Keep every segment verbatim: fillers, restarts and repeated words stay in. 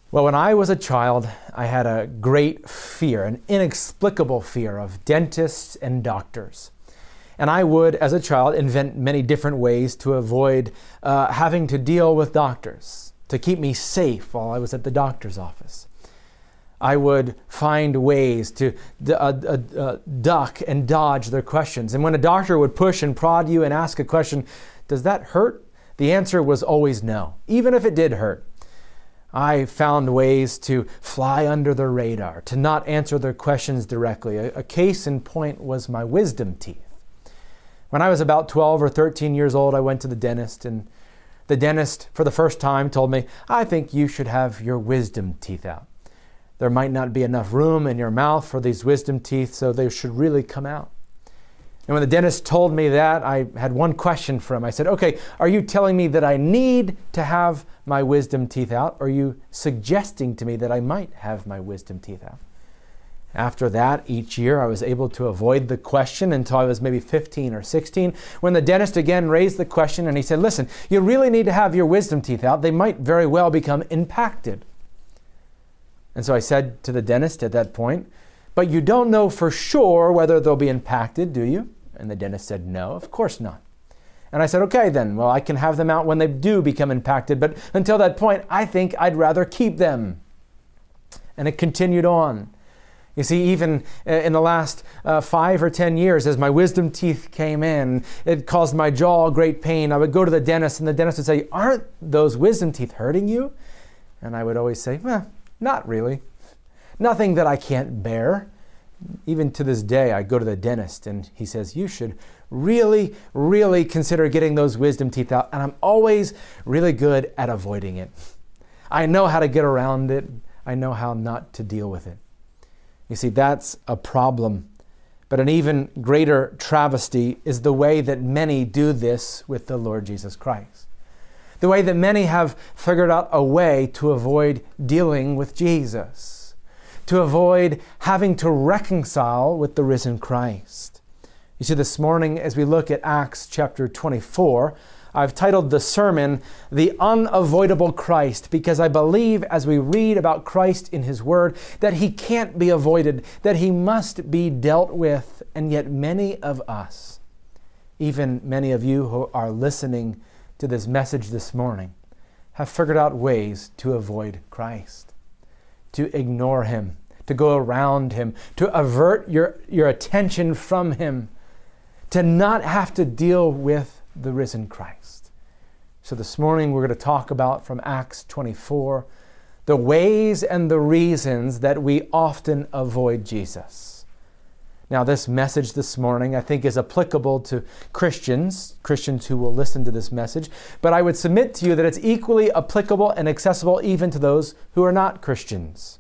Well, when I was a child, I had a great fear, an inexplicable fear of dentists and doctors. And I would, as a child, invent many different ways to avoid uh, having to deal with doctors, to keep me safe while I was at the doctor's office. I would find ways to d- uh, uh, uh, duck and dodge their questions. And when a doctor would push and prod you and ask a question, does that hurt? The answer was always no, even if it did hurt. I found ways to fly under the radar, to not answer their questions directly. A, a case in point was my wisdom teeth. When I was about twelve or thirteen years old, I went to the dentist, and the dentist, for the first time, told me, I think you should have your wisdom teeth out. There might not be enough room in your mouth for these wisdom teeth, so they should really come out. And when the dentist told me that, I had one question for him. I said, okay, are you telling me that I need to have my wisdom teeth out? Or are you suggesting to me that I might have my wisdom teeth out? After that, each year I was able to avoid the question until I was maybe fifteen or sixteen, when the dentist again raised the question and he said, listen, you really need to have your wisdom teeth out. They might very well become impacted. And so I said to the dentist at that point, but you don't know for sure whether they'll be impacted, do you? And the dentist said, no, of course not. And I said, okay then, well, I can have them out when they do become impacted, but until that point, I think I'd rather keep them. And it continued on. You see, even in the last uh, five or ten years, as my wisdom teeth came in, it caused my jaw great pain. I would go to the dentist, and the dentist would say, aren't those wisdom teeth hurting you? And I would always say, well, not really. Nothing that I can't bear. Even to this day, I go to the dentist and he says, you should really, really consider getting those wisdom teeth out. And I'm always really good at avoiding it. I know how to get around it. I know how not to deal with it. You see, that's a problem. But an even greater travesty is the way that many do this with the Lord Jesus Christ. The way that many have figured out a way to avoid dealing with Jesus, to avoid having to reconcile with the risen Christ. You see, this morning, as we look at Acts chapter twenty-four, I've titled the sermon, The Unavoidable Christ, because I believe as we read about Christ in His Word, that He can't be avoided, that He must be dealt with, and yet many of us, even many of you who are listening to this message this morning, have figured out ways to avoid Christ, to ignore Him, to go around Him, to avert your, your attention from Him, to not have to deal with the risen Christ. So this morning we're going to talk about from Acts twenty-four, the ways and the reasons that we often avoid Jesus. Now this message this morning I think is applicable to Christians, Christians who will listen to this message, but I would submit to you that it's equally applicable and accessible even to those who are not Christians.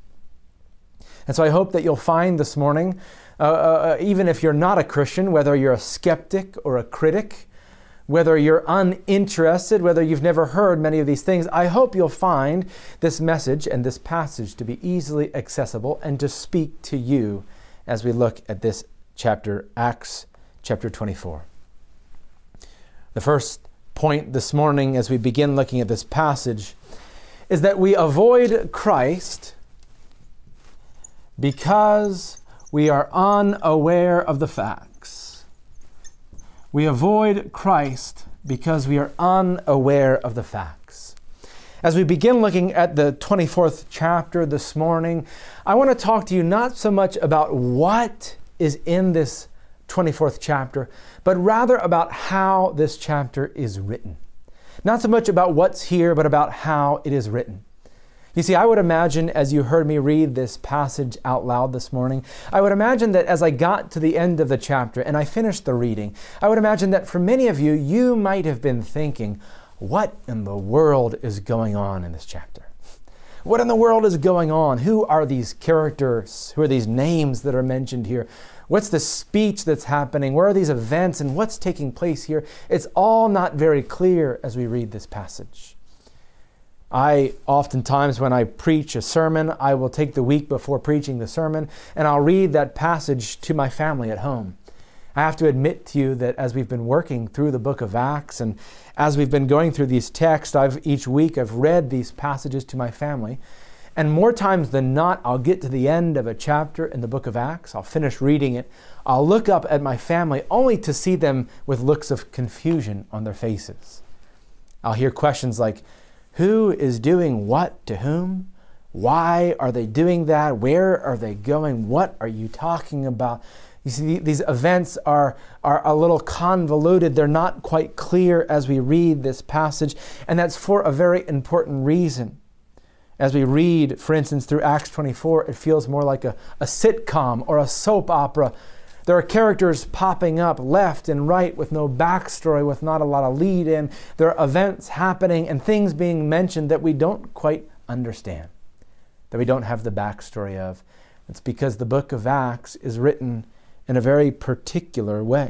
And so I hope that you'll find this morning, uh, uh, even if you're not a Christian, whether you're a skeptic or a critic, whether you're uninterested, whether you've never heard many of these things, I hope you'll find this message and this passage to be easily accessible and to speak to you as we look at this chapter, Acts chapter twenty-four. The first point this morning as we begin looking at this passage is that we avoid Christ because we are unaware of the facts. We avoid Christ because we are unaware of the facts. As we begin looking at the twenty-fourth chapter this morning, I want to talk to you not so much about what is in this twenty-fourth chapter, but rather about how this chapter is written. Not so much about what's here, but about how it is written. You see, I would imagine, as you heard me read this passage out loud this morning, I would imagine that as I got to the end of the chapter and I finished the reading, I would imagine that for many of you, you might have been thinking, what in the world is going on in this chapter? What in the world is going on? Who are these characters? Who are these names that are mentioned here? What's the speech that's happening? Where are these events and what's taking place here? It's all not very clear as we read this passage. I oftentimes, when I preach a sermon, I will take the week before preaching the sermon and I'll read that passage to my family at home. I have to admit to you that as we've been working through the book of Acts and as we've been going through these texts, I've each week I've read these passages to my family. And more times than not, I'll get to the end of a chapter in the book of Acts. I'll finish reading it. I'll look up at my family only to see them with looks of confusion on their faces. I'll hear questions like, who is doing what to whom? Why are they doing that? Where are they going? What are you talking about? You see, these events are, are a little convoluted. They're not quite clear as we read this passage, and that's for a very important reason. As we read, for instance, through Acts twenty-four, it feels more like a, a sitcom or a soap opera. There are characters popping up left and right with no backstory, with not a lot of lead in. There are events happening and things being mentioned that we don't quite understand, that we don't have the backstory of. It's because the book of Acts is written in a very particular way.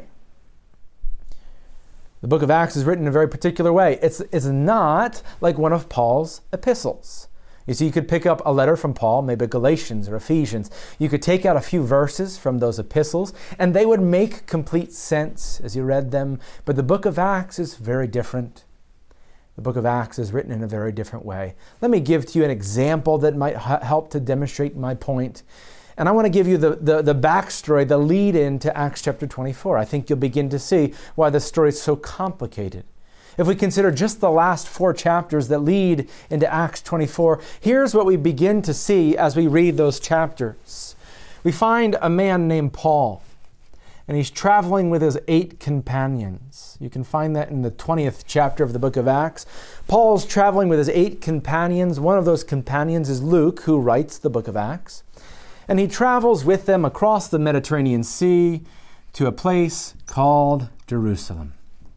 The book of Acts is written in a very particular way. It's, it's not like one of Paul's epistles. You see, you could pick up a letter from Paul, maybe Galatians or Ephesians. You could take out a few verses from those epistles, and they would make complete sense as you read them. But the book of Acts is very different. The book of Acts is written in a very different way. Let me give to you an example that might ha- help to demonstrate my point. And I want to give you the, the, the backstory, the lead-in to Acts chapter twenty-four. I think you'll begin to see why the story is so complicated. If we consider just the last four chapters that lead into Acts twenty-four, here's what we begin to see as we read those chapters. We find a man named Paul, and he's traveling with his eight companions. You can find that in the twentieth chapter of the book of Acts. Paul's traveling with his eight companions. One of those companions is Luke, who writes the book of Acts. And he travels with them across the Mediterranean Sea to a place called Jerusalem.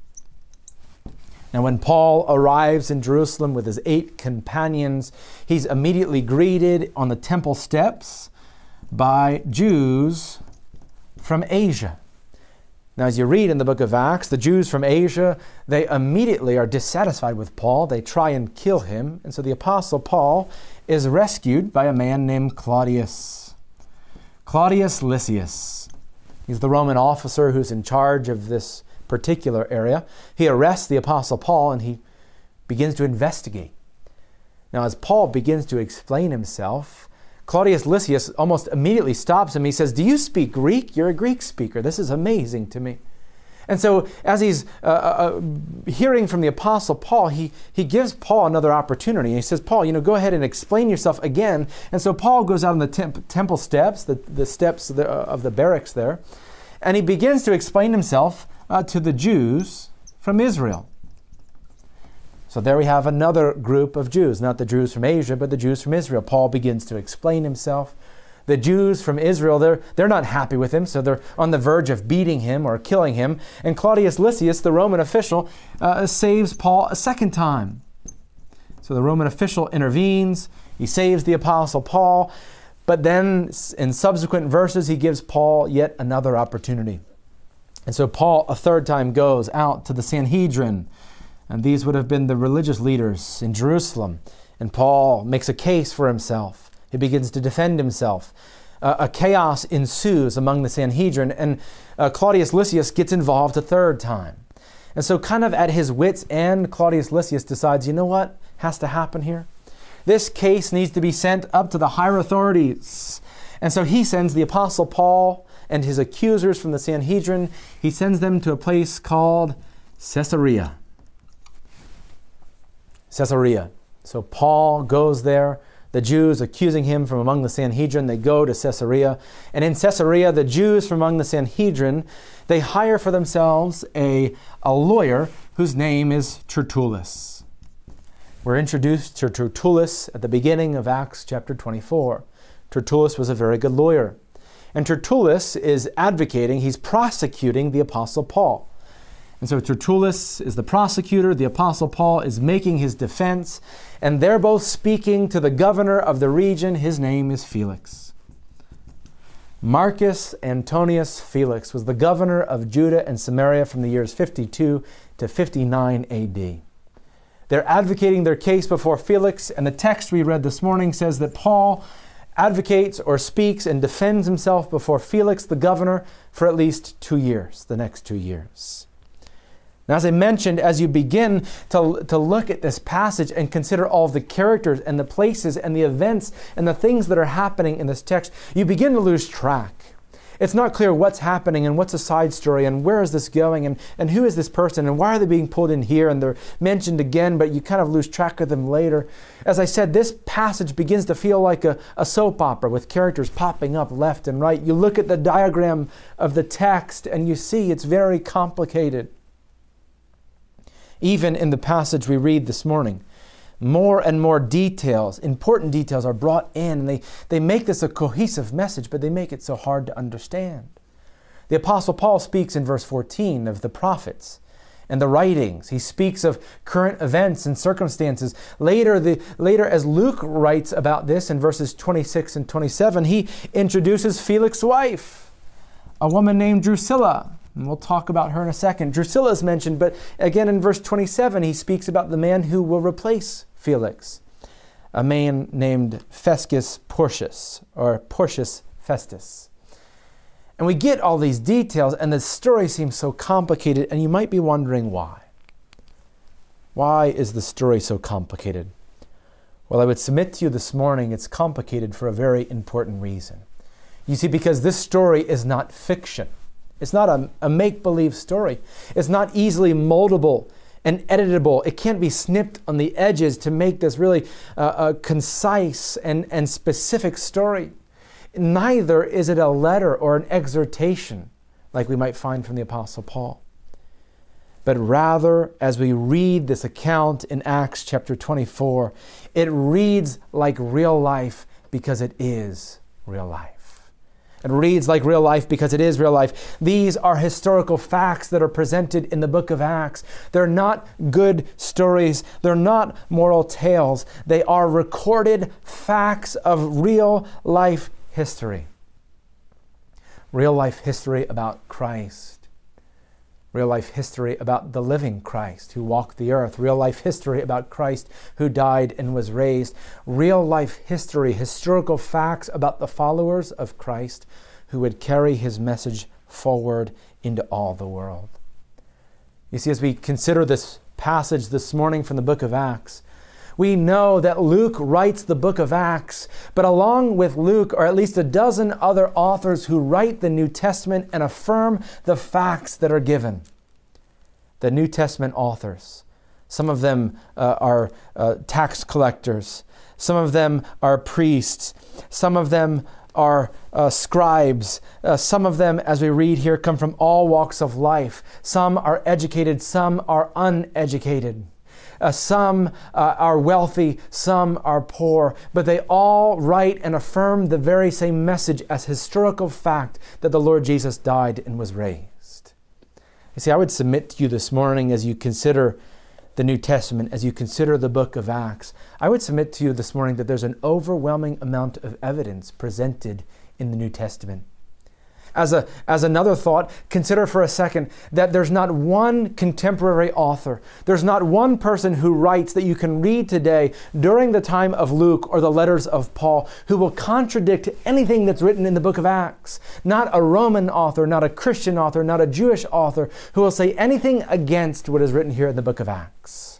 Now, when Paul arrives in Jerusalem with his eight companions, he's immediately greeted on the temple steps by Jews from Asia. Now, as you read in the book of Acts, the Jews from Asia, they immediately are dissatisfied with Paul. They try and kill him. And so the Apostle Paul is rescued by a man named Claudius. Claudius Lysias. He's the Roman officer who's in charge of this particular area. He arrests the Apostle Paul and he begins to investigate. Now, as Paul begins to explain himself, Claudius Lysias almost immediately stops him. He says, "Do you speak Greek? You're a Greek speaker. This is amazing to me." And so as he's uh, uh, hearing from the Apostle Paul, he, he gives Paul another opportunity. He says, "Paul, you know, go ahead and explain yourself again." And so Paul goes out on the temp- temple steps, the, the steps of the, uh, of the barracks there, and he begins to explain himself Uh, to the Jews from Israel. So there we have another group of Jews, not the Jews from Asia, but the Jews from Israel. Paul begins to explain himself. The Jews from Israel, they're, they're not happy with him, so they're on the verge of beating him or killing him. And Claudius Lysias, the Roman official, uh, saves Paul a second time. So the Roman official intervenes. He saves the Apostle Paul. But then in subsequent verses, he gives Paul yet another opportunity. And so Paul a third time goes out to the Sanhedrin, and these would have been the religious leaders in Jerusalem. And Paul makes a case for himself. He begins to defend himself. Uh, a chaos ensues among the Sanhedrin, and uh, Claudius Lysias gets involved a third time. And so kind of at his wit's end, Claudius Lysias decides, you know what has to happen here? This case needs to be sent up to the higher authorities. And so he sends the Apostle Paul and his accusers from the Sanhedrin, he sends them to a place called Caesarea. Caesarea. So Paul goes there. The Jews accusing him from among the Sanhedrin, they go to Caesarea. And in Caesarea, the Jews from among the Sanhedrin, they hire for themselves a, a lawyer whose name is Tertullus. We're introduced to Tertullus at the beginning of Acts chapter twenty-four. Tertullus was a very good lawyer. And Tertullus is advocating, he's prosecuting the Apostle Paul. And so Tertullus is the prosecutor, the Apostle Paul is making his defense, and they're both speaking to the governor of the region. His name is Felix. Marcus Antonius Felix was the governor of Judah and Samaria from the years fifty-two to fifty-nine A D. They're advocating their case before Felix, and the text we read this morning says that Paul advocates or speaks and defends himself before Felix, the governor, for at least two years, the next two years. Now, as I mentioned, as you begin to, to look at this passage and consider all the characters and the places and the events and the things that are happening in this text, you begin to lose track. It's not clear what's happening and what's a side story and where is this going and, and who is this person and why are they being pulled in here, and they're mentioned again, but you kind of lose track of them later. As I said, this passage begins to feel like a, a soap opera with characters popping up left and right. You look at the diagram of the text and you see it's very complicated. Even in the passage we read this morning, more and more details, important details are brought in, and they, they make this a cohesive message, but they make it so hard to understand. The Apostle Paul speaks in verse fourteen of the prophets and the writings. He speaks of current events and circumstances. Later, the, later, as Luke writes about this in verses twenty-six and twenty-seven, he introduces Felix's wife, a woman named Drusilla. And we'll talk about her in a second. Drusilla is mentioned, but again in verse twenty-seven, he speaks about the man who will replace Felix, a man named Festus Porcius, or Porcius Festus. And we get all these details, and the story seems so complicated, and you might be wondering why. Why is the story so complicated? Well, I would submit to you this morning it's complicated for a very important reason. You see, because this story is not fiction. It's not a, a make-believe story. It's not easily moldable and editable. It can't be snipped on the edges to make this really uh, a concise and, and specific story. Neither is it a letter or an exhortation like we might find from the Apostle Paul. But rather, as we read this account in Acts chapter twenty-four, it reads like real life because it is real life. It reads like real life because it is real life. These are historical facts that are presented in the book of Acts. They're not good stories. They're not moral tales. They are recorded facts of real life history. Real life history about Christ. Real life history about the living Christ who walked the earth. Real life history about Christ who died and was raised. Real life history, historical facts about the followers of Christ who would carry his message forward into all the world. You see, as we consider this passage this morning from the book of Acts, we know that Luke writes the book of Acts, but along with Luke are at least a dozen other authors who write the New Testament and affirm the facts that are given. The New Testament authors, some of them uh, are uh, tax collectors, some of them are priests, some of them are uh, scribes, uh, some of them, as we read here, come from all walks of life. Some are educated, some are uneducated. Uh, some uh, are wealthy, some are poor, but they all write and affirm the very same message as historical fact that the Lord Jesus died and was raised. You see, I would submit to you this morning as you consider the New Testament, as you consider the book of Acts, I would submit to you this morning that there's an overwhelming amount of evidence presented in the New Testament. As a as another thought, consider for a second that there's not one contemporary author, there's not one person who writes that you can read today during the time of Luke or the letters of Paul who will contradict anything that's written in the book of Acts. Not a Roman author, not a Christian author, not a Jewish author who will say anything against what is written here in the book of Acts.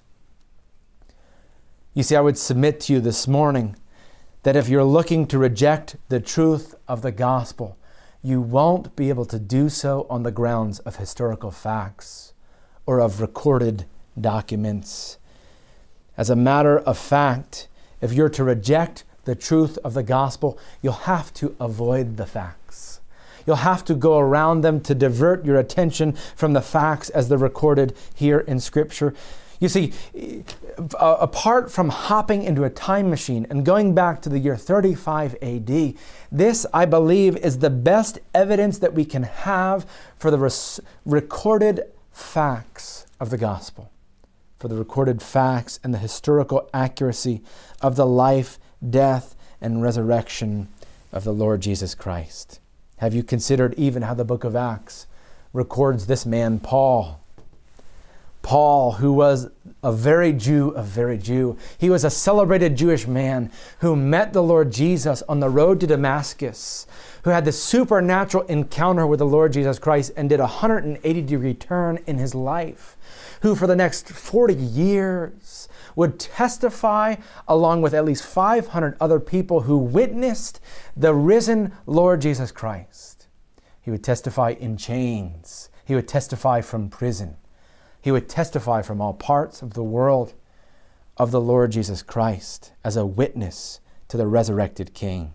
You see, I would submit to you this morning that if you're looking to reject the truth of the gospel, you won't be able to do so on the grounds of historical facts or of recorded documents. As a matter of fact, if you're to reject the truth of the gospel, you'll have to avoid the facts. You'll have to go around them to divert your attention from the facts as they're recorded here in Scripture. You see, uh, apart from hopping into a time machine and going back to the year thirty-five A D, this, I believe, is the best evidence that we can have for the res- recorded facts of the gospel, for the recorded facts and the historical accuracy of the life, death, and resurrection of the Lord Jesus Christ. Have you considered even how the book of Acts records this man, Paul? Paul, who was a very Jew, a very Jew. He was a celebrated Jewish man who met the Lord Jesus on the road to Damascus, who had the supernatural encounter with the Lord Jesus Christ and did a one hundred eighty degree turn in his life, who for the next forty years would testify along with at least five hundred other people who witnessed the risen Lord Jesus Christ. He would testify in chains. He would testify from prison. He would testify from all parts of the world of the Lord Jesus Christ as a witness to the resurrected King.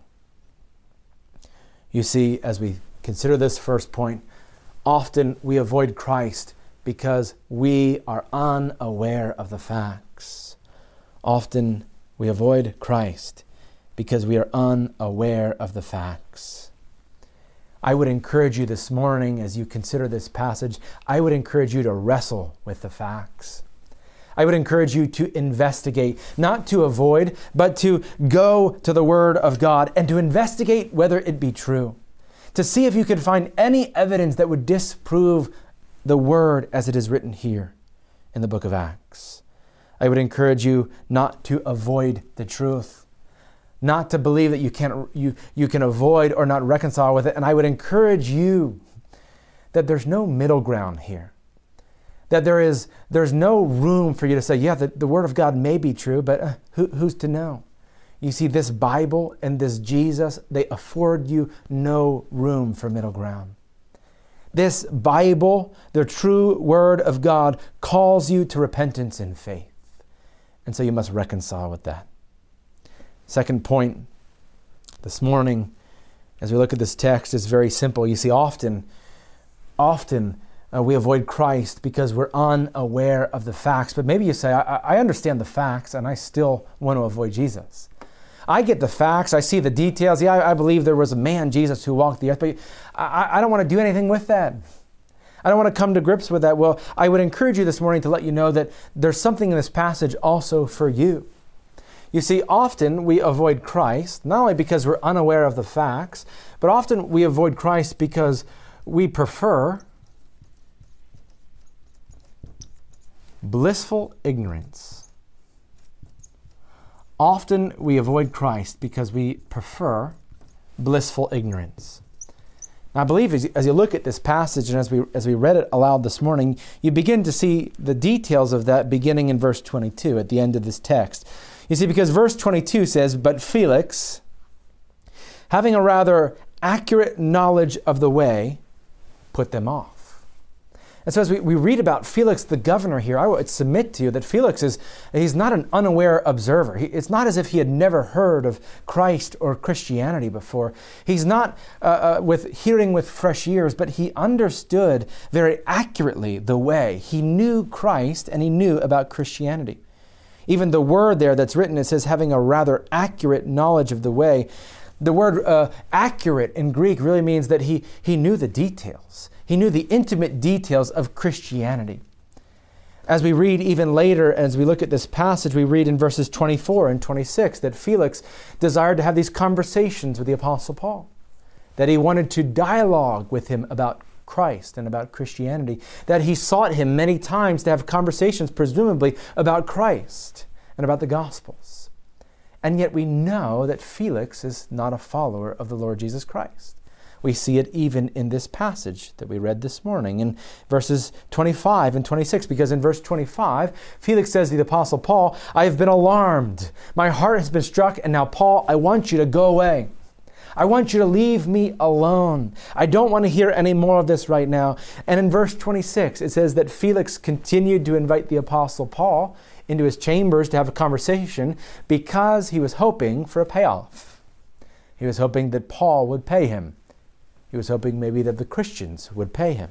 You see, as we consider this first point, often we avoid Christ because we are unaware of the facts. Often we avoid Christ because we are unaware of the facts. I would encourage you this morning, as you consider this passage, I would encourage you to wrestle with the facts. I would encourage you to investigate, not to avoid, but to go to the Word of God and to investigate whether it be true, to see if you could find any evidence that would disprove the Word as it is written here in the book of Acts. I would encourage you not to avoid the truth, not to believe that you can't you you can avoid or not reconcile with it. And I would encourage you that there's no middle ground here. That there is there's no room for you to say, yeah, the, the Word of God may be true, but uh, who, who's to know? You see, this Bible and this Jesus, they afford you no room for middle ground. This Bible, the true Word of God, calls you to repentance and faith. And so you must reconcile with that. Second point this morning, as we look at this text, is very simple. You see, often, often uh, we avoid Christ because we're unaware of the facts. But maybe you say, I, I understand the facts and I still want to avoid Jesus. I get the facts. I see the details. Yeah, I, I believe there was a man, Jesus, who walked the earth, but I, I don't want to do anything with that. I don't want to come to grips with that. Well, I would encourage you this morning to let you know that there's something in this passage also for you. You see, often we avoid Christ, not only because we're unaware of the facts, but often we avoid Christ because we prefer blissful ignorance. Often we avoid Christ because we prefer blissful ignorance. Now, I believe as you, as you look at this passage and as we as we read it aloud this morning, you begin to see the details of that beginning in verse twenty-two at the end of this text. You see, because verse twenty-two says, "But Felix, having a rather accurate knowledge of the way, put them off." And so as we, we read about Felix the governor here, I would submit to you that Felix is he's not an unaware observer. He, it's not as if he had never heard of Christ or Christianity before. He's not uh, uh, with hearing with fresh ears, but he understood very accurately the way. He knew Christ and he knew about Christianity. Even the word there that's written, it says having a rather accurate knowledge of the way. The word uh, accurate in Greek really means that he, he knew the details. He knew the intimate details of Christianity. As we read even later, as we look at this passage, we read in verses twenty-four and twenty-six that Felix desired to have these conversations with the Apostle Paul, that he wanted to dialogue with him about Christ and about Christianity, that he sought him many times to have conversations, presumably, about Christ and about the Gospels. And yet we know that Felix is not a follower of the Lord Jesus Christ. We see it even in this passage that we read this morning in verses twenty-five and twenty-six, because in verse twenty-five, Felix says to the Apostle Paul, "I have been alarmed. My heart has been struck, and now, Paul, I want you to go away. I want you to leave me alone. I don't want to hear any more of this right now." And in verse twenty-six, it says that Felix continued to invite the Apostle Paul into his chambers to have a conversation because he was hoping for a payoff. He was hoping that Paul would pay him. He was hoping maybe that the Christians would pay him.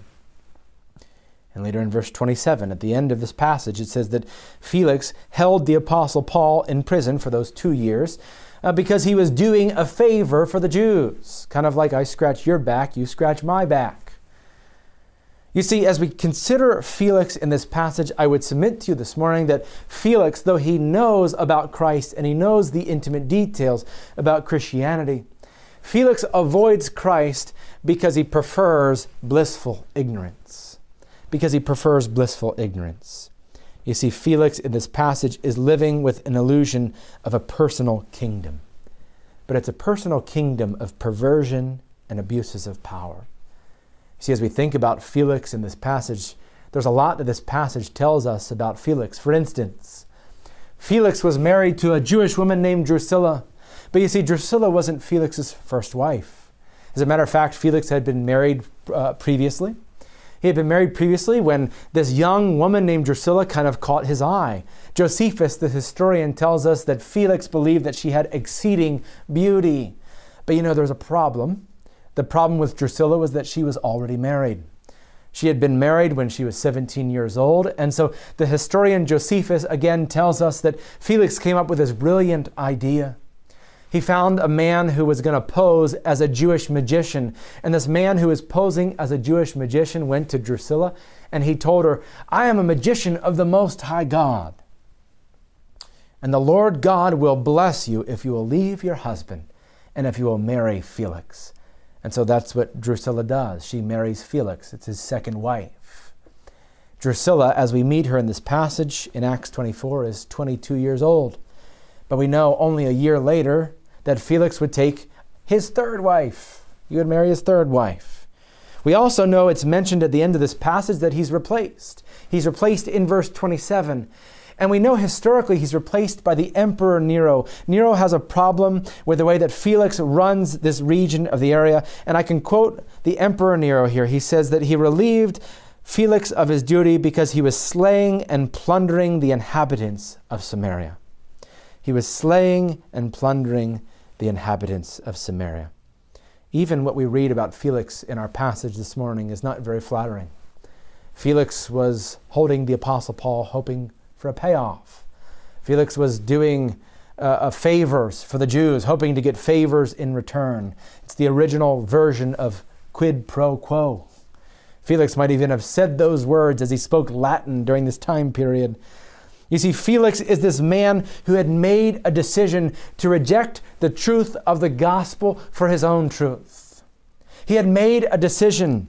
And later in verse twenty-seven, at the end of this passage, it says that Felix held the Apostle Paul in prison for those two years uh, because he was doing a favor for the Jews. Kind of like I scratch your back, you scratch my back. You see, as we consider Felix in this passage, I would submit to you this morning that Felix, though he knows about Christ and he knows the intimate details about Christianity, Felix avoids Christ because he prefers blissful ignorance. because he prefers blissful ignorance. You see, Felix in this passage is living with an illusion of a personal kingdom. But it's a personal kingdom of perversion and abuses of power. You see, as we think about Felix in this passage, there's a lot that this passage tells us about Felix. For instance, Felix was married to a Jewish woman named Drusilla. But you see, Drusilla wasn't Felix's first wife. As a matter of fact, Felix had been married uh, previously. He had been married previously when this young woman named Drusilla kind of caught his eye. Josephus, the historian, tells us that Felix believed that she had exceeding beauty. But you know, there's a problem. The problem with Drusilla was that she was already married. She had been married when she was seventeen years old. And so the historian Josephus again tells us that Felix came up with this brilliant idea. He found a man who was going to pose as a Jewish magician. And this man who was posing as a Jewish magician went to Drusilla and he told her, "I am a magician of the Most High God. And the Lord God will bless you if you will leave your husband and if you will marry Felix." And so that's what Drusilla does. She marries Felix. It's his second wife. Drusilla, as we meet her in this passage in Acts twenty-four, is twenty-two years old. But we know only a year later that Felix would take his third wife. He would marry his third wife. We also know it's mentioned at the end of this passage that he's replaced. He's replaced in verse twenty-seven. And we know historically he's replaced by the Emperor Nero. Nero has a problem with the way that Felix runs this region of the area. And I can quote the Emperor Nero here. He says that he relieved Felix of his duty because he was slaying and plundering the inhabitants of Samaria. He was slaying and plundering the inhabitants of Samaria. Even what we read about Felix in our passage this morning is not very flattering. Felix was holding the Apostle Paul, hoping for a payoff. Felix was doing uh, favors for the Jews, hoping to get favors in return. It's the original version of quid pro quo. Felix might even have said those words as he spoke Latin during this time period. You see, Felix is this man who had made a decision to reject the truth of the gospel for his own truth. He had made a decision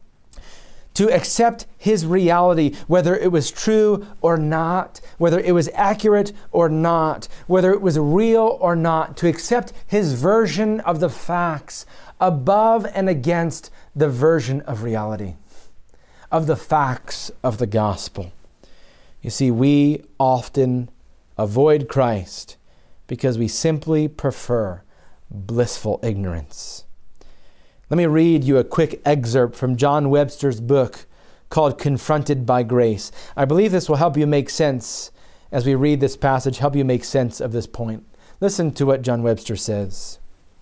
to accept his reality, whether it was true or not, whether it was accurate or not, whether it was real or not, to accept his version of the facts above and against the version of reality, of the facts of the gospel. You see, we often avoid Christ because we simply prefer blissful ignorance. Let me read you a quick excerpt from John Webster's book called Confronted by Grace. I believe this will help you make sense as we read this passage, help you make sense of this point. Listen to what John Webster says.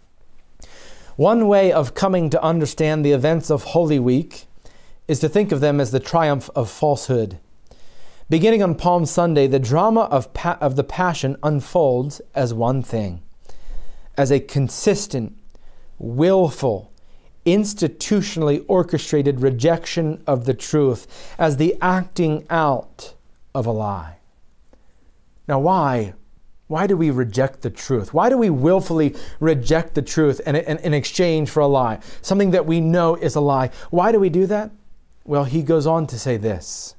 One way of coming to understand the events of Holy Week is to think of them as the triumph of falsehood. Beginning on Palm Sunday, the drama of, pa- of the Passion unfolds as one thing, as a consistent, willful, institutionally orchestrated rejection of the truth, as the acting out of a lie. Now, why? Why do we reject the truth? Why do we willfully reject the truth in, in, in exchange for a lie? Something that we know is a lie. Why do we do that? Well, he goes on to say this.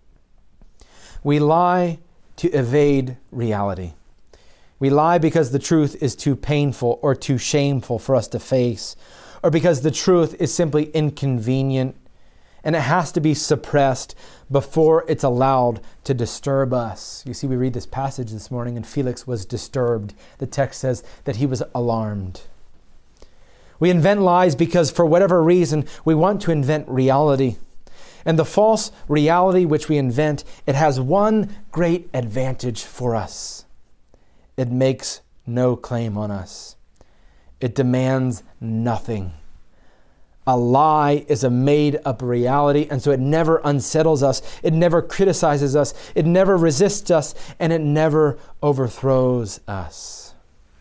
We lie to evade reality. We lie because the truth is too painful or too shameful for us to face, or because the truth is simply inconvenient and it has to be suppressed before it's allowed to disturb us. You see, we read this passage this morning and Felix was disturbed. The text says that he was alarmed. We invent lies because for whatever reason, we want to invent reality. And the false reality which we invent, it has one great advantage for us. It makes no claim on us. It demands nothing. A lie is a made-up reality, and so it never unsettles us. It never criticizes us. It never resists us, and it never overthrows us.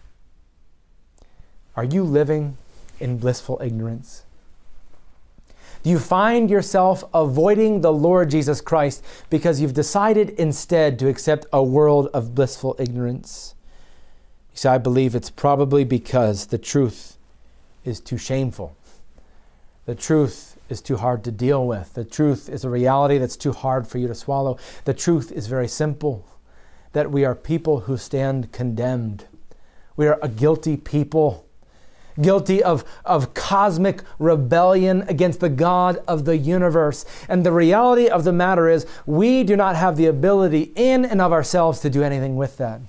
Are you living in blissful ignorance? Do you find yourself avoiding the Lord Jesus Christ because you've decided instead to accept a world of blissful ignorance? You see, I believe it's probably because the truth is too shameful. The truth is too hard to deal with. The truth is a reality that's too hard for you to swallow. The truth is very simple, that we are people who stand condemned. We are a guilty people, guilty of, of cosmic rebellion against the God of the universe. And the reality of the matter is, we do not have the ability in and of ourselves to do anything with that.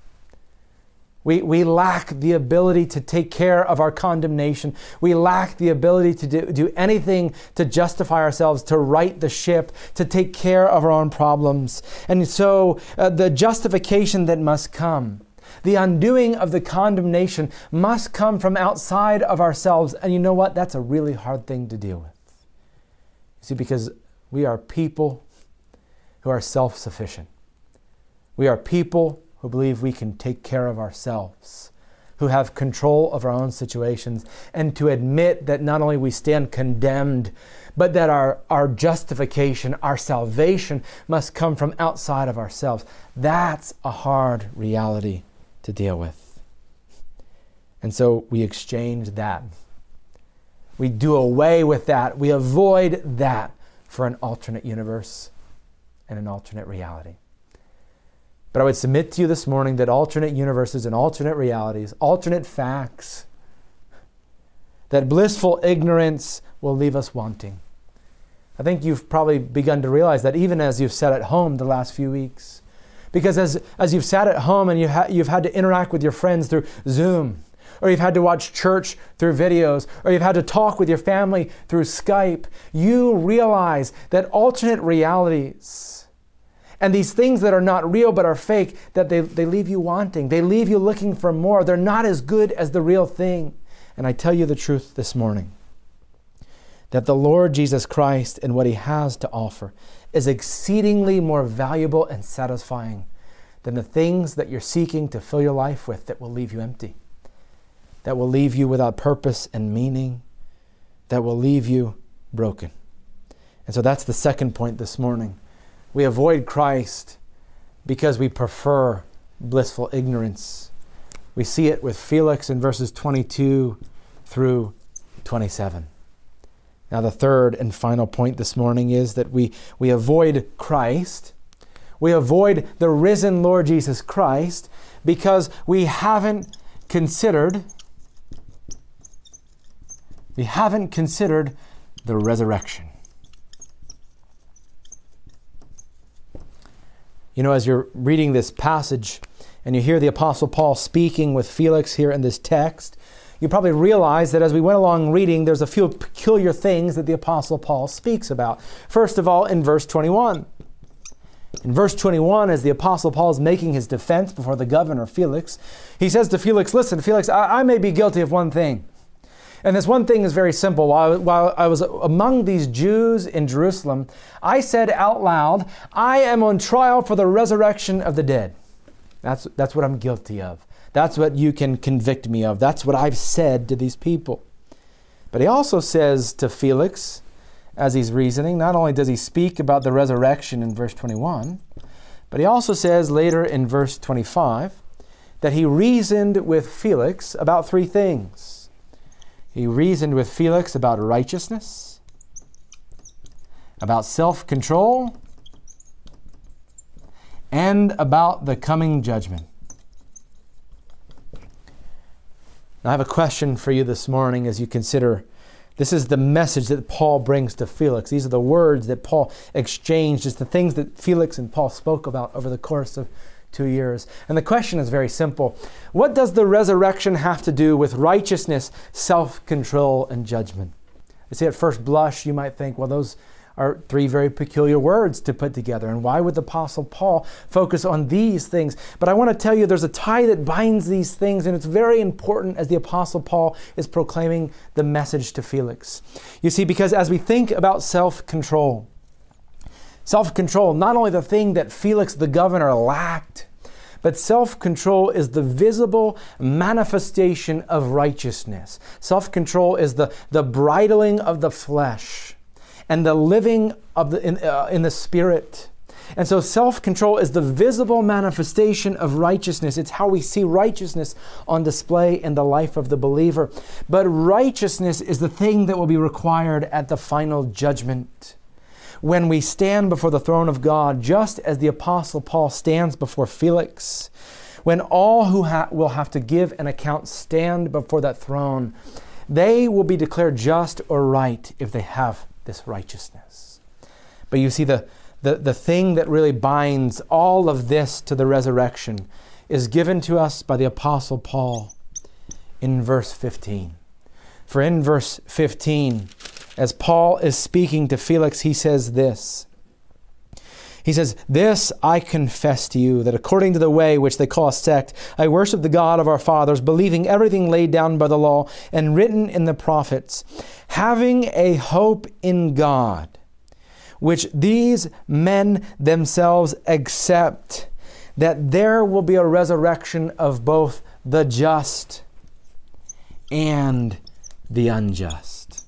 We, we lack the ability to take care of our condemnation. We lack the ability to do, do anything to justify ourselves, to right the ship, to take care of our own problems. And so uh, the justification that must come, the undoing of the condemnation must come from outside of ourselves. And you know what? That's a really hard thing to deal with. You see, because we are people who are self-sufficient. We are people who believe we can take care of ourselves, who have control of our own situations, and to admit that not only we stand condemned, but that our, our justification, our salvation must come from outside of ourselves. That's a hard reality to deal with. And so we exchange that. We do away with that. We avoid that for an alternate universe and an alternate reality. But I would submit to you this morning that alternate universes and alternate realities, alternate facts, that blissful ignorance will leave us wanting. I think you've probably begun to realize that even as you've sat at home the last few weeks. Because as, as you've sat at home and you ha- you've had to interact with your friends through Zoom, or you've had to watch church through videos, or you've had to talk with your family through Skype, you realize that alternate realities and these things that are not real but are fake, that they, they leave you wanting. They leave you looking for more. They're not as good as the real thing. And I tell you the truth this morning, that the Lord Jesus Christ and what He has to offer is exceedingly more valuable and satisfying than the things that you're seeking to fill your life with that will leave you empty, that will leave you without purpose and meaning, that will leave you broken. And so that's the second point this morning. We avoid Christ because we prefer blissful ignorance. We see it with Felix in verses twenty-two through twenty-seven. Now the third and final point this morning is that we, we avoid Christ. We avoid the risen Lord Jesus Christ because we haven't considered, we haven't considered the resurrection. You know, as you're reading this passage and you hear the Apostle Paul speaking with Felix here in this text, you probably realize that as we went along reading, there's a few peculiar things that the Apostle Paul speaks about. First of all, in verse twenty-one. In verse twenty-one, as the Apostle Paul is making his defense before the governor Felix, he says to Felix, listen, Felix, I, I may be guilty of one thing. And this one thing is very simple. While, while I was among these Jews in Jerusalem, I said out loud, I am on trial for the resurrection of the dead. That's, that's what I'm guilty of. That's what you can convict me of. That's what I've said to these people. But he also says to Felix, as he's reasoning, not only does he speak about the resurrection in verse twenty-one, but he also says later in verse twenty-five that he reasoned with Felix about three things. He reasoned with Felix about righteousness, about self-control, and about the coming judgment. Now, I have a question for you this morning as you consider. This is the message that Paul brings to Felix. These are the words that Paul exchanged. It's the things that Felix and Paul spoke about over the course of two years. And the question is very simple. What does the resurrection have to do with righteousness, self-control, and judgment? You see, at first blush, you might think, well, those are three very peculiar words to put together. And why would the Apostle Paul focus on these things? But I want to tell you there's a tie that binds these things, and it's very important as the Apostle Paul is proclaiming the message to Felix. You see, because as we think about self-control, self-control, not only the thing that Felix the governor lacked, but self-control is the visible manifestation of righteousness. Self-control is the, the bridling of the flesh and the living of the in, uh, in the Spirit. And so self-control is the visible manifestation of righteousness. It's how we see righteousness on display in the life of the believer. But righteousness is the thing that will be required at the final judgment, when we stand before the throne of God, just as the Apostle Paul stands before Felix. When all who ha- will have to give an account stand before that throne, they will be declared just or right if they have this righteousness. But you see, the, the, the thing that really binds all of this to the resurrection is given to us by the Apostle Paul in verse fifteen. For in verse fifteen, as Paul is speaking to Felix, he says this. He says, "This I confess to you, that according to the way which they call a sect, I worship the God of our fathers, believing everything laid down by the law and written in the prophets, having a hope in God, which these men themselves accept, that there will be a resurrection of both the just and the unjust."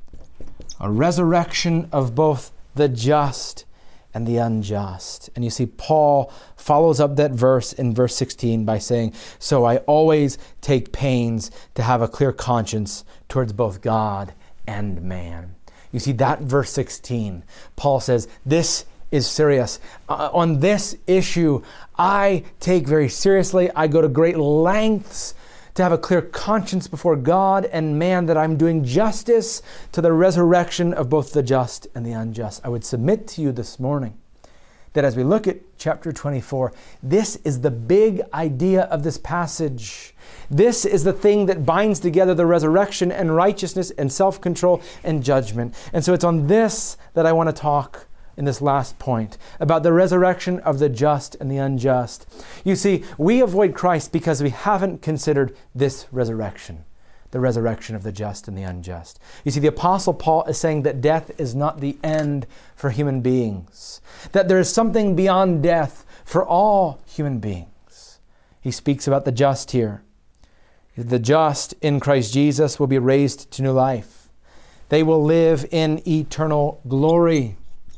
A resurrection of both the just and the unjust. And you see, Paul follows up that verse in verse sixteen by saying, "So I always take pains to have a clear conscience towards both God and man." You see, that verse sixteen, Paul says, this is serious. Uh, on this issue, I take very seriously. I go to great lengths to have a clear conscience before God and man, that I'm doing justice to the resurrection of both the just and the unjust. I would submit to you this morning that as we look at chapter twenty-four, this is the big idea of this passage. This is the thing that binds together the resurrection and righteousness and self-control and judgment. And so it's on this that I want to talk in this last point, about the resurrection of the just and the unjust. You see, we avoid Christ because we haven't considered this resurrection, the resurrection of the just and the unjust. You see, the Apostle Paul is saying that death is not the end for human beings, that there is something beyond death for all human beings. He speaks about the just here. The just in Christ Jesus will be raised to new life. They will live in eternal glory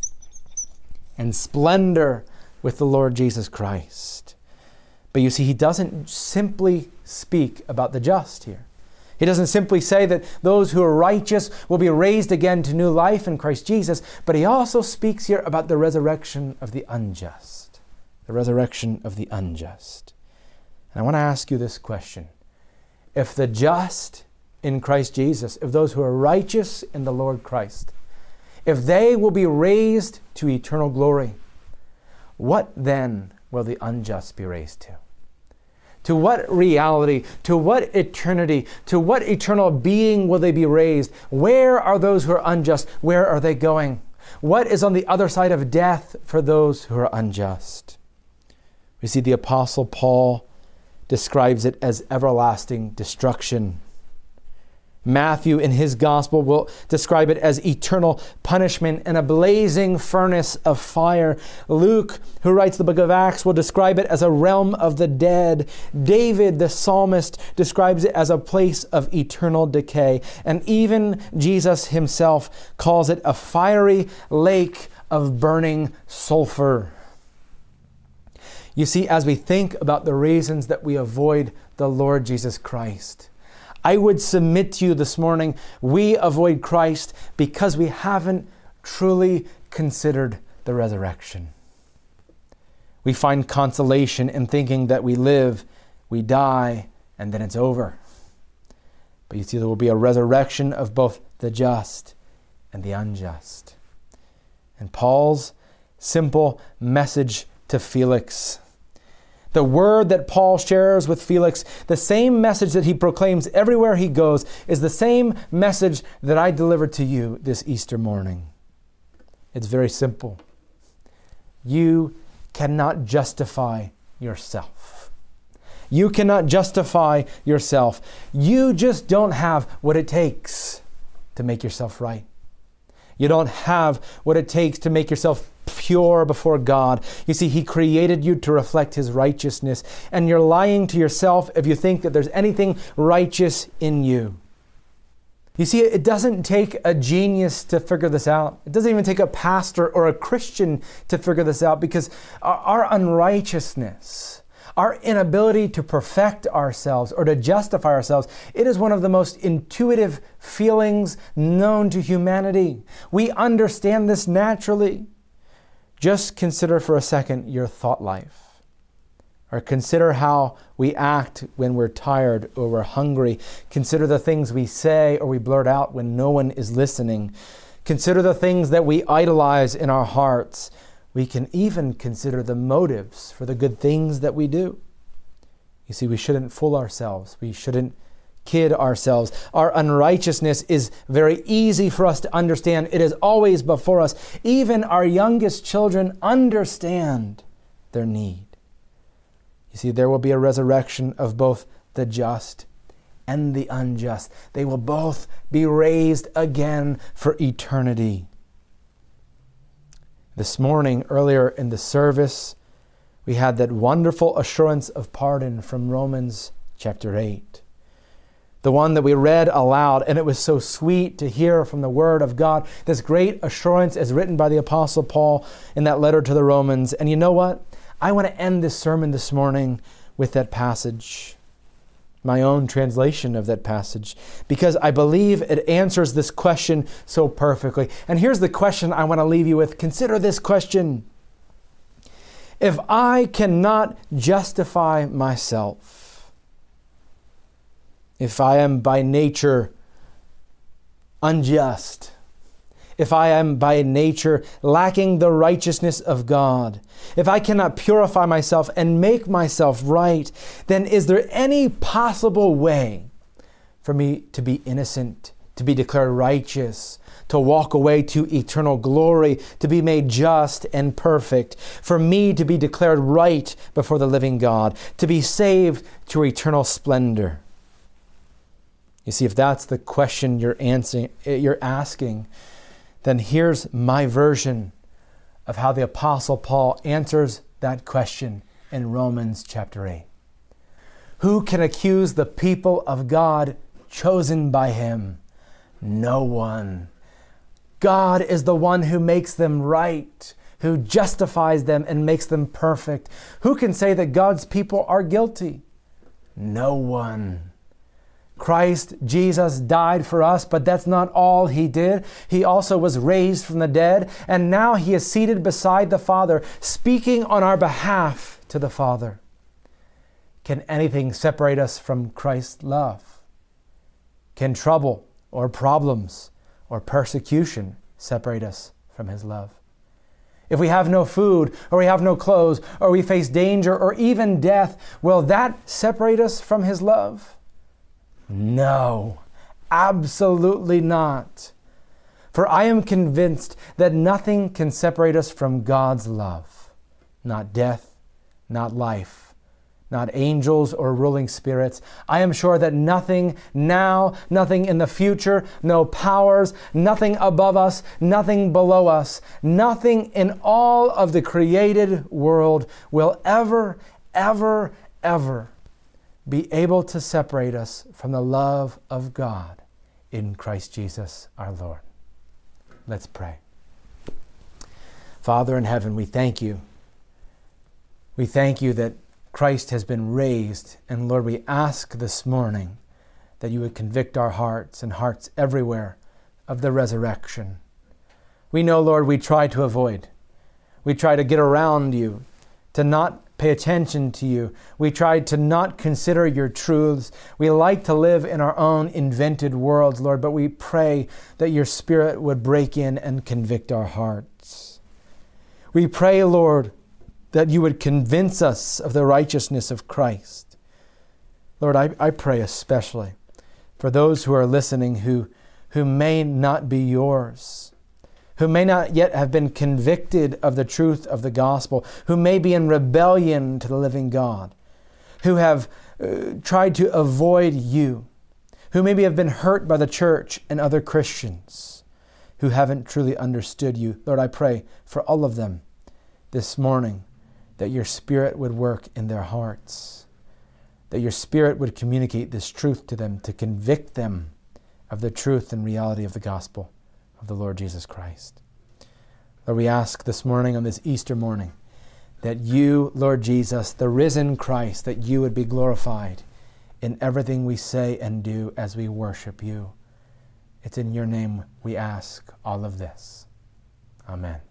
and splendor with the Lord Jesus Christ. But you see, he doesn't simply speak about the just here. He doesn't simply say that those who are righteous will be raised again to new life in Christ Jesus, but he also speaks here about the resurrection of the unjust. The resurrection of the unjust. And I want to ask you this question. If the just in Christ Jesus, if those who are righteous in the Lord Christ, if they will be raised to eternal glory, what then will the unjust be raised to? To what reality, to what eternity, to what eternal being will they be raised? Where are those who are unjust? Where are they going? What is on the other side of death for those who are unjust? We see the Apostle Paul describes it as everlasting destruction. Matthew, in his gospel, will describe it as eternal punishment and a blazing furnace of fire. Luke, who writes the book of Acts, will describe it as a realm of the dead. David, the psalmist, describes it as a place of eternal decay. And even Jesus himself calls it a fiery lake of burning sulfur. You see, as we think about the reasons that we avoid the Lord Jesus Christ, I would submit to you this morning, we avoid Christ because we haven't truly considered the resurrection. We find consolation in thinking that we live, we die, and then it's over. But you see, there will be a resurrection of both the just and the unjust. And Paul's simple message to Felix, the word that Paul shares with Felix, the same message that he proclaims everywhere he goes, is the same message that I delivered to you this Easter morning. It's very simple. You cannot justify yourself. You cannot justify yourself. You just don't have what it takes to make yourself right. You don't have what it takes to make yourself pure before God. You see, he created you to reflect his righteousness, and you're lying to yourself if you think that there's anything righteous in you. You see, it doesn't take a genius to figure this out. It doesn't even take a pastor or a Christian to figure this out, because our unrighteousness, our inability to perfect ourselves or to justify ourselves, it is one of the most intuitive feelings known to humanity. We understand this naturally. Just consider for a second your thought life. Or consider how we act when we're tired or we're hungry. Consider the things we say or we blurt out when no one is listening. Consider the things that we idolize in our hearts. We can even consider the motives for the good things that we do. You see, we shouldn't fool ourselves. We shouldn't kid ourselves. Our unrighteousness is very easy for us to understand. It is always before us. Even our youngest children understand their need. You see, there will be a resurrection of both the just and the unjust. They will both be raised again for eternity. This morning, earlier in the service, we had that wonderful assurance of pardon from Romans chapter eight. The one that we read aloud, and it was so sweet to hear from the Word of God. This great assurance is written by the Apostle Paul in that letter to the Romans. And you know what? I want to end this sermon this morning with that passage, my own translation of that passage, because I believe it answers this question so perfectly. And here's the question I want to leave you with. Consider this question. If I cannot justify myself, if I am by nature unjust, if I am by nature lacking the righteousness of God, if I cannot purify myself and make myself right, then is there any possible way for me to be innocent, to be declared righteous, to walk away to eternal glory, to be made just and perfect, for me to be declared right before the living God, to be saved to eternal splendor? You see, if that's the question you're answering, you're asking, then here's my version of how the Apostle Paul answers that question in Romans chapter eight. Who can accuse the people of God chosen by Him? No one. God is the one who makes them right, who justifies them and makes them perfect. Who can say that God's people are guilty? No one. Christ Jesus died for us, but that's not all He did. He also was raised from the dead, and now He is seated beside the Father, speaking on our behalf to the Father. Can anything separate us from Christ's love? Can trouble or problems or persecution separate us from His love? If we have no food, or we have no clothes, or we face danger or even death, will that separate us from His love? No, absolutely not. For I am convinced that nothing can separate us from God's love. Not death, not life, not angels or ruling spirits. I am sure that nothing now, nothing in the future, no powers, nothing above us, nothing below us, nothing in all of the created world will ever, ever, ever be able to separate us from the love of God in Christ Jesus our Lord. Let's pray. Father in heaven, we thank You. We thank You that Christ has been raised, and Lord, we ask this morning that You would convict our hearts and hearts everywhere of the resurrection. We know, Lord, we try to avoid. We try to get around You, to not pay attention to You. We try to not consider Your truths. We like to live in our own invented worlds, Lord, but we pray that Your Spirit would break in and convict our hearts. We pray, Lord, that You would convince us of the righteousness of Christ. Lord, I, I pray especially for those who are listening who, who may not be Yours, who may not yet have been convicted of the truth of the gospel, who may be in rebellion to the living God, who have uh, tried to avoid You, who maybe have been hurt by the church and other Christians, who haven't truly understood You. Lord, I pray for all of them this morning that Your Spirit would work in their hearts, that Your Spirit would communicate this truth to them, to convict them of the truth and reality of the gospel of the Lord Jesus Christ. Lord, we ask this morning, on this Easter morning, that you, Lord Jesus, the risen Christ, that you would be glorified in everything we say and do as we worship you. It's in your name we ask all of this. Amen.